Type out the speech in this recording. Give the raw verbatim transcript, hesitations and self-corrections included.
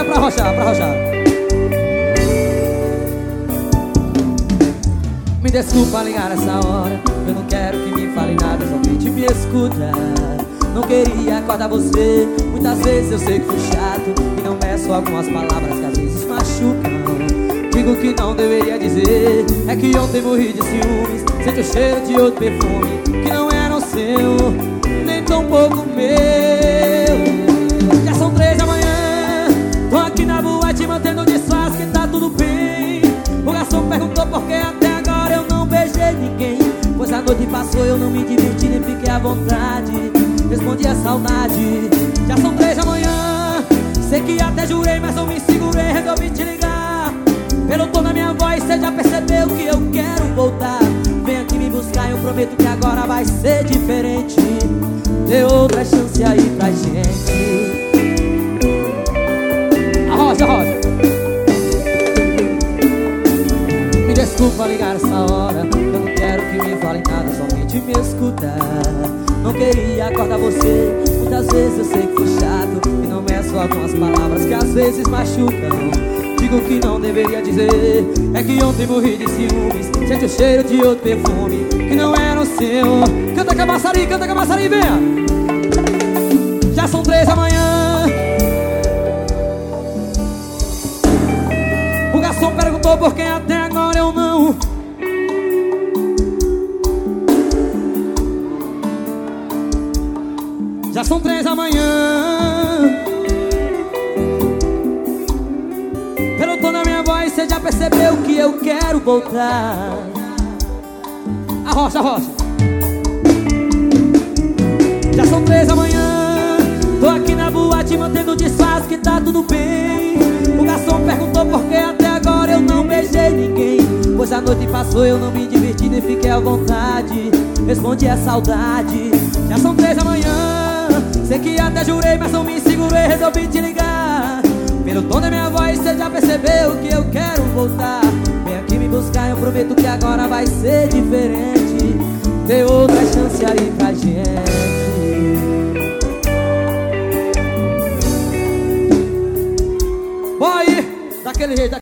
pra arrochar, pra arrochar. Me desculpa ligar essa hora, eu não quero que me fale nada, somente me escuta. Não queria acordar você, muitas vezes eu sei que fui chato e não meço algumas palavras que às vezes machucam. Digo que não deveria dizer, é que ontem morri de ciúmes. Sente o cheiro de outro perfume que não era o seu, nem tão pouco meu. Já são três da manhã, tô aqui na boate mantendo o disfarce que tá tudo bem. O garçom perguntou por que até agora eu não beijei ninguém, pois a noite passou eu não me diverti nem fiquei à vontade. Respondi a saudade. Já são três da manhã, sei que até jurei, mas não me segurei, resolvi te ligar. Pelo tom da minha voz cê já percebeu que eu quero voltar. Vem aqui me buscar, eu prometo que agora vai ser diferente. Dê outra chance aí pra gente. Arrocha, arrocha. Me desculpa ligar essa hora, eu não quero que me fale nada, somente me escuta. Não queria acordar você, muitas vezes eu sei que fui chato e não meço algumas palavras que às vezes machucam. Digo que não deveria dizer, é que ontem morri de ciúmes. Sente o cheiro de outro perfume que não era o seu. Canta Camaçari, canta Camaçari, venha. Já são três da manhã, o garçom perguntou por que até agora eu não. Já são três da manhã, pelo tom da minha voz cê já percebeu que eu quero voltar. Arrocha, arrocha. Já são três da manhã, tô aqui na boate mantendo o disfarce que tá tudo bem. O garçom perguntou por que até agora eu não beijei ninguém, pois a noite passou eu não me diverti nem fiquei à vontade. Respondi a saudade. Já são três da manhã, sei que até jurei, mas não me segurei, resolvi te ligar. Pelo tom da minha voz cê já percebeu que eu quero voltar. Vem aqui me buscar, eu prometo que agora vai ser diferente. Dê outra chance aí pra gente. Boy, daquele jeito.